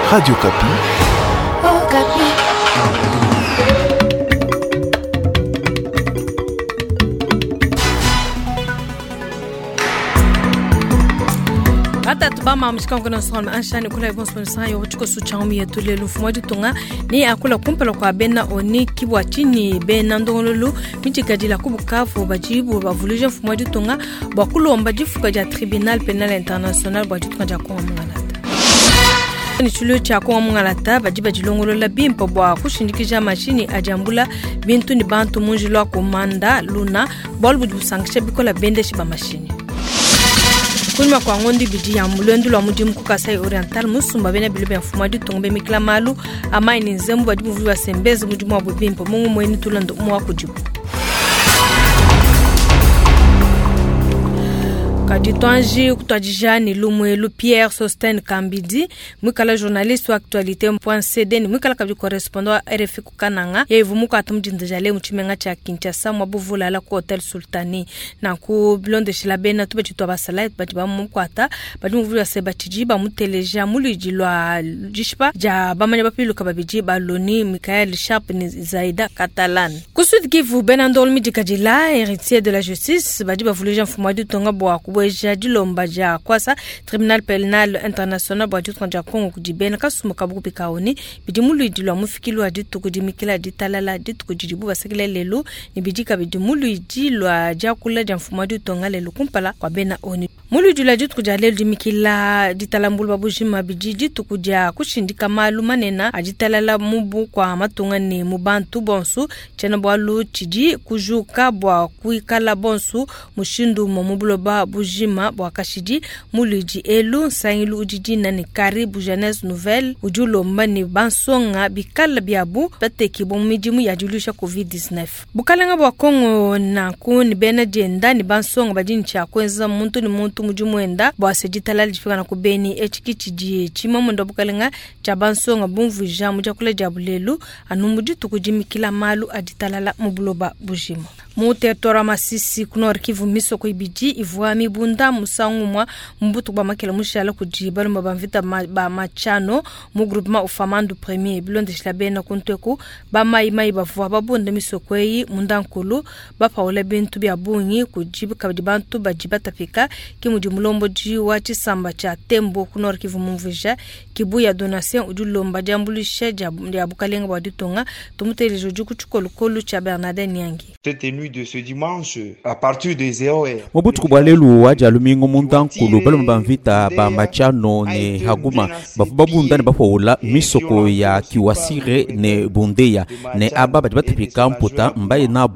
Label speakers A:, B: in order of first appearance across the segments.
A: Radio Kapi.
B: Oh, Kapi. Hata tubama mshika ngona sona anshani kula ibon sponsor yo chiko su chaumi yetu le lufumo ditunga ni akula kumpela kwa bena oni kibwa chini bena ndongolulu mitikadila kubukavu bajibu bavulije fumo ditunga bakulomba jifuka ja tribunal penal international bajitunga ja kwa mwanata ni chulo cha kwa mwanata bajiba jilongolola bimpo bwa kushindikija machini ajambula bintu ni bantu munjilo komanda luna bolbu busangisha bikola bendeshi ba machini kulma kwa ngondi bidi ya mulendo lwa mudi mukukasai oriental musumba bena bilobe mfumadi tongbe mikla malu ama ini nzembu badi muvuwa sembeze mudi mwa bubimpo mungu mweni tulando mwa kujibu Kaditwanji kutwajijani lumwelu Pierre Sosten Kambidi mwikala journaliste wa actualité.cd ni mwikala kabdi correspondant wa RFI kukananga ya ivumuka atumjindajale mchimenga cha Kinshasa mwabuvula ala ku Hotel Sultani na ku blonde shilabena tubechitwa basala batiba mukwata badi muvula sebatiji ba muteleja mulijilwa jishpa ja bamanya bapilu kababiji baloni Michael Sharp ni Zaida Catalan kusud kivu benandol midikajila héritier de la justice badi bavulija mfumadi tonga bwa bweja dilomba ja kwasa tribunal penal international bwa jutra Kongo kudibena kasumuka buku pikaoni bidimulu idilwa mufikilwa ditukudimikila ditalala ditukujibu basekele lelo ni bidika bidimulu idilwa jakula ja mfumadi tonga lelo kumpala kwa bena oni mulu idilwa ditukujale dimikila ditalambulu babujima bidiji tukuja kushindika malu manena ajitalala mubu kwa matunga ni mubantu bonsu chena bwalu chidi kujuka bwa kuikala bonsu mushindu momubuloba bujima bwakashidi muliji elu sangilu ujiji na ni karibu jeunesse nouvelle ujulo mbani bansonga bikala biabu pateki bomidimu ya julisha covid-19 bukalanga bwa Kongo na kuni bena jenda ni bansonga badini cha kwenza muntu ni muntu mujumwenda bwa sejitala lifika na kubeni echikichiji chima mundo bukalanga cha bansonga bumvu jamu jakula jabulelu anumuji tukujimi kila malu aditalala mubuloba bujima mutetora masisi kunor Kivu miso ko ibiji ivuami bunda musangumwa mbutu ba makela mushala kujibalo mabamvita ba machano mu groupement ufamandu premier bilonde shlabena kunteku ba mai bavwa babunda miso kweyi mundankulu ba paula bintu bya bunyi kujibika bantu bajibata fika kimudi mulombo ji wachi samba cha tembo kunor Kivu mumvija kibuya donation udulomba jambulisha ya bukalenga baditonga tumutele jojuku chukolukolu cha Bernardin Nyangi
C: de ce dimanche à partir de 0h.
D: Mobutu kubwalelu waja lumingo mundankulu balo mbamvita ba machano ne haguma babunda ne bafoula misoko ya kiwasire ne bundeya ne aba batipika mputa mbaye na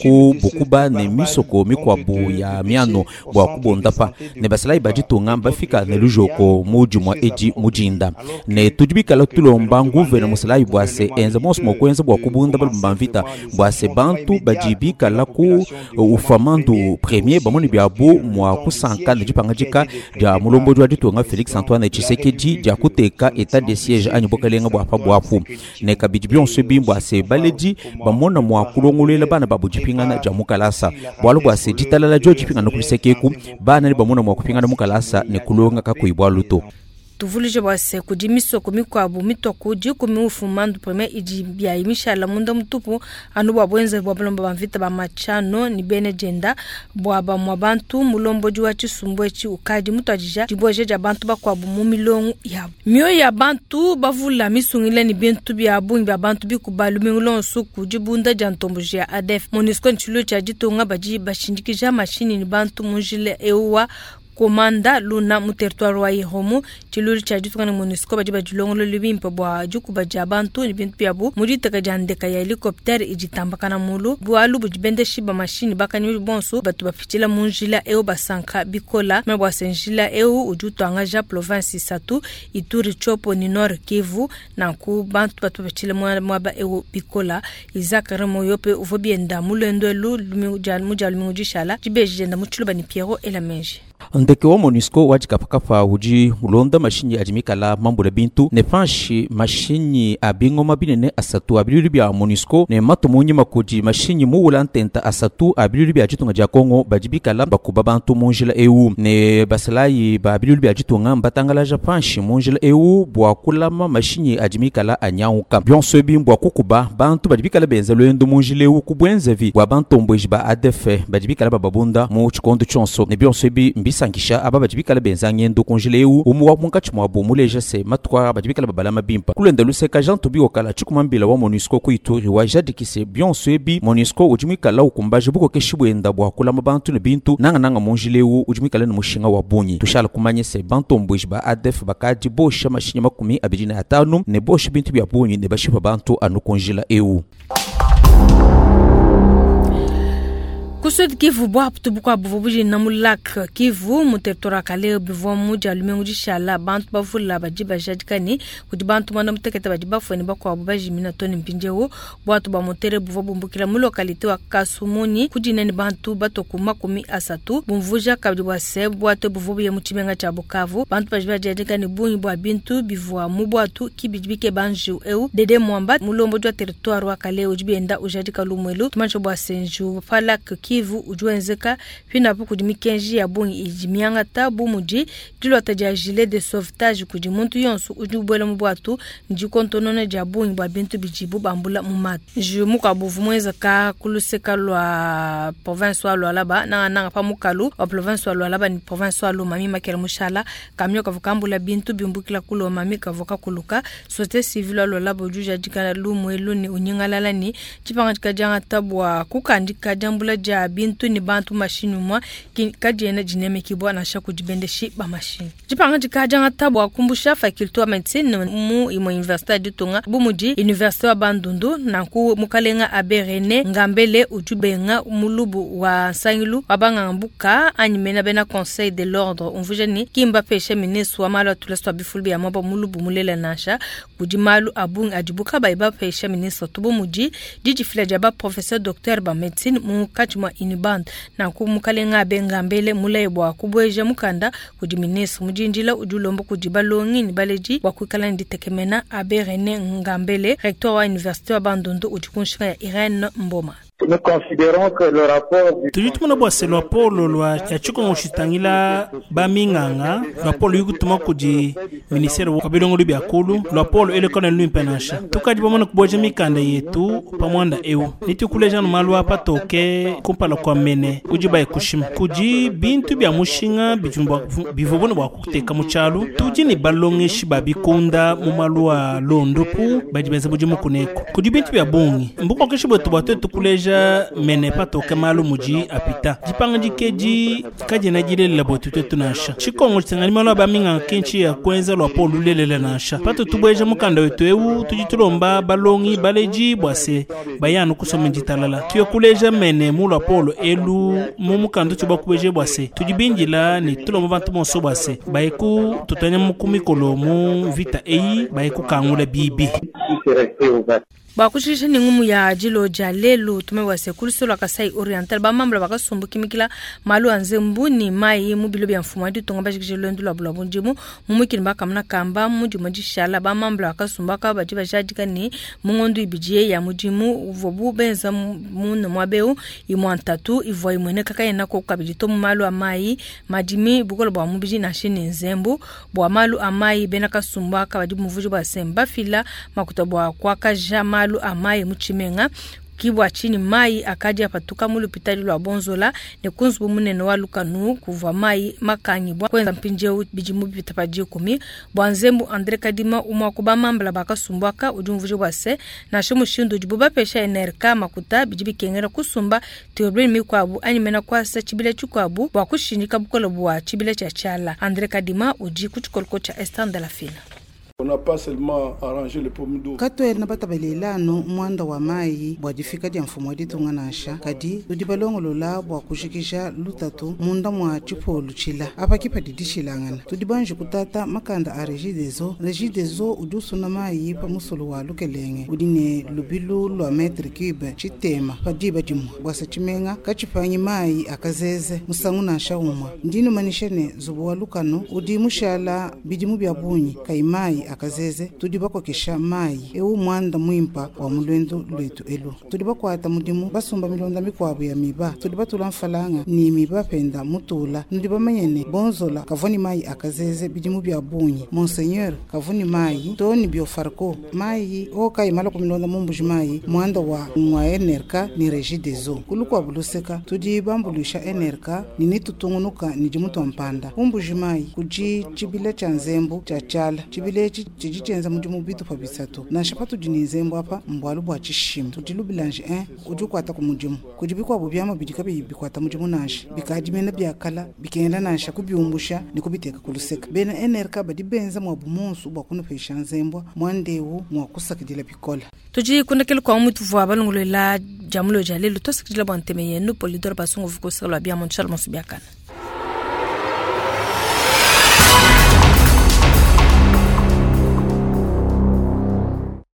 D: bokuba ne misoko mikwabu ya miano bwa kubonda pa ne basalai bajitunga bafika ne lujoko mujumwa eji mujinda ne tujibika la tulomba nguvene musalai bwase enza mosmo kwenza bwa kubunda balo mbamvita bwase bantu bajibika la ku ufamandu premier bamoni biabu mwa kusanka ne jipanga jika ja mulombo jwa ditonga Felix Antoine Tshisekedi ja kuteka état de siège anyibokalenga bwa pa bwafu ne kabidibion sebimbo ase baleji bamona mwa kulongolela bana babujipingana ja mukalasa bwalo bwa se ditalala jo jipingana kulisekeku bana ni bamona mwa kupingana mukalasa ne kulonga kakuibwa luto
B: tuvulije bwase kudimiso kumikwabu mitoko jiku miufumandu premier ijibia imishala munda mtupu anuba bwenze bwabalomba bamvita ba machano ni bene jenda bwaba mwabantu mulombo juwa chisumbwechi ukadi mutwajija jibweje ja bantu bakwabu mumilongu ya myo ya bantu bavula misungile ni bintu bya bungi bya bantu bikubalu mingulon suku jibunda jantomboje ya ADF MONUSCO nchilo cha jitonga baji bashindikija mashini ni bantu munjile ewa komanda luna mu territoire wa Ihomu chiluri cha jitukana MONUSCO bajiba julongolo libimpo bwa juku bajabantu ni bintu byabu muri takajandeka ya helicopter ijitambakana mulu bwalu bujibende shiba machine bakanyuri bonso batu bafitila munjila eo basanka bikola mabwa senjila eo ujutwanga ja province satu Ituri chopo ni Nord Kivu na ku bantu batu bafitila mwaba eo bikola izakara moyope uvobienda mulendo elu mujalu mujishala jibeje na muchuluba ni Piero Elamenje
D: ndeke wa MONUSCO wajikapakapa uji ulonda mashinyi ajimikala mambo la bintu ne panshi mashinyi abingoma binene asatu abiliru bya MONUSCO ne matumunyi makuji mashinyi muwula ntenta asatu abiliru bya jitunga ja Kongo bajibikala bakuba bantu munjila EU ne basalayi ba abiliru bya jitunga mbatangala ja panshi munjila EU bwa kulama mashinyi ajimikala anyauka byonso bimbwa kukuba bantu bajibikala benza lwendo munjila EU kubwenzevi bwa bantu mbweji ba ADF bajibikala babunda mu chikondo chonso ne byonso bi bisankisha aba bajibikala benza ngendo konjila EU umuwa munkachi mwabu muleja se matwa bajibikala babalama bimpa kulenda luseka Jean Tobi okala chukumambila wa MONUSCO kuituri wa jadikise byonso bi MONUSCO ujimikala ukumbaje buko keshibwenda bwa kulama bantu ne bintu nanga munjila EU ujimikala ne mushinga wa bunyi tushala kumanye se bantu mbweji ba ADF bakaji bosha mashinya makumi abijina atanu ne bosha bintu bya bunyi ne bashipa bantu anu konjila EU.
B: Kusudi Kivu bwa putubukwa buvubuji na mulak Kivu muteritora kale bivu muja lumengu jishala bantu bavula bajiba jadikani kuti bantu manda muteketa bajiba fweni bakwa bubaji mina toni mpinjewo bwatu ba motere buvubu mbukila mu lokalite wa Kasumuni kujineni bantu batokuma kumi asatu bumvuja kabjibwa seb bwatu buvubu ya muchimenga cha Bukavu bantu bajiba jadikani bunyi bwa bintu bivu mu bwatu kibijibike banju eu dede mwamba mulombo jwa territoire wa kale ujibienda ujadika lumwelu tumancho bwa senju falak Kivu ujuenzeka pina po kudimikenji ya bungi ijimianga tabu muji dilo taja gilet de sauvetage kudimuntu yonsu ujubwele mubwatu njikontonone ja bungi bwa bintu bijibu bambula mumatu jumuka buvumweza ka kuluseka lwa province wa lwalaba nanga pa mukalu wa province wa lwalaba ni province wa mami makere mushala kamyo kavukambula bintu bimbukila kulo mami kavuka kuluka sote civil wa lwalaba ujuja jikana lumwelu ni unyingalala ni chipanga jikajanga tabu wa kukandika jambula ja bintu ni bantu mashinu mwa kajena jineme kibwa na shaku jibendeshi ba mashinu jipanga jikajanga tabu wa kumbusha faculty wa medicine mu imo university ditunga bumuji university wa Bandundu na ku mukalenga aberene ngambele ujubenga mulubu wa sangilu abanga mbuka anyimena bena conseil de l'ordre unvujani kimba peshe ministre wa malo tulestwa bifulbi ya mabo mulubu mulela nasha kujimalu abung ajibuka baiba peshe ministre tubumuji dijifila jaba professeur docteur ba medicine mu kachuma iniband na kumukalenga bengambele mulebwa kubweje mukanda kudiministre mujinjila ujulombo kujibalongi ni baleji wakukala nditekemena aberene ngambele recteur wa université wa Bandundu ujikunshika ya Irene Mboma.
A: Nous considérons que le rapport
E: tulitumana bwase lwa polo lwa yachuko ngishitangila baminganga lwa polo yugutuma kuji ministere wa bilongo libya kulu lwa polo ele kona lumpenasha tukaji bomana kuboje mikanda yetu pamwanda eu nitukuleja no malwa patoke kumpala kwa mene ujiba ekushima kuji bintu bya mushinga bijumba bivobona bwa kuteka muchalu tuji ni balonge shiba bikunda mu malwa londopu bajibenza bujimu kuneko kuji bintu bya bungi mbuko keshibo tubate tukuleja mene patoke malu muji apita jipanga jikeji kajena jile labotuto tunasha chikongo tsangani malwa baminga kenchi ya kwenza lwa polu lelele nasha pato tubweja mukanda wetu eu tujitulomba balongi baleji bwase bayanu kusoma njitalala tuyokuleja mene mulwa polo elu mumukanda tuba kubweje bwase tujibinjila ni tulomba bantu monso bwase bayiku tutanya mukumikolo mu vita ei bayiku kangula bibi
B: bakushisha ni ngumu ya jilo jalelu tumewase kulisolo Kasai Oriental bamambla bakasumbu kimikila malu anze mbuni mai mubilo bya mfumo adi tonga bajikijelo ndula bulabunjimu mumukini bakamna kamba muji majishala bamambla bakasumba ka bajiba jadika ni mungondu ibijie ya mujimu uvobu benza muna mwabeu imwantatu ivo imwene kaka yena ko kabijito malu amai majimi bukolo bwa mubiji na shini nzembu bwa malu amai benaka sumba ka bajibu muvujo ba semba fila makutabwa kwa kaja malu amai muchimenga kibwa chini mai akaja patuka mulu pitali lwa bonzola ne kunzu munene wa lukanu kuva mai makanyi bwa kwenza mpinje bijimu bitapaji 10 bwanzembu Andre Kadima umwa kuba mambla bakasumbwaka ujumvuje bwase na shimu shindu jibuba pesha NRK makuta bijibi kengera kusumba teobreni mikwabu anyimena kwasa chibile chukwabu bwa kushinika bukolo bwa chibile cha chala Andre Kadima uji kuchikolko cha Estanda la Fina.
F: On n'a pas seulement arrangé le problème d'eau.
G: Kato na batabelelano mwanda wa mai bwa difika dia mfumo wa ditunganasha kadi tudibalongo lola bwa kushikisha lutatu munda mwa chipolu chila apa kipa didishilangana tudibanje kutata makanda a regideso udusu na mai pa musolo wa lukelenge udine lubilu lwa metri cube chitema padiba dimu bwasa chimenga kachipanyi mai akazeze musangu na shauma ndino manishene zubo wa lukano udimushala bidimu bya bunyi kaimai akazeze tudibako kesha mai ewu mwanda mwimpa wa mulwendo lwetu elu tudibako ata mudimu basumba milonda mikwabu ya miba tudibatula mfalanga ni miba penda mutula ndibamanyene bonzola kavoni mai akazeze bidimu bya bunyi monseigneur kavoni mai toni biofarko mai oka imala ku milonda mumbuji mai mwanda wa mwa enerka ni regideso kulukwa buluseka tudibambulisha enerka ni nitutungunuka ni jimuto mpanda mumbuji mai kuji chibile cha nzembo cha chala chibile chichenza mudimu bitu pa bisatu na shapatu jinizembo apa mbwalu bwa chishim tudilubilange ujukwata ku mudimu kujibikwa bubyama bidikabe bikwata mudimu nashi bikajimena byakala bikenda nasha kubyumbusha nikubiteka kuluseka bena enerka badibenza mwa bumonsu bwa kuno pesha nzembo mwandewu mwa kusakidila bikola
B: tuji kunakele kwa mutu vwa balungula jamulo jalelo tosikidila banteme yenu polidor basungu vuko sala bya monchal monsubiakana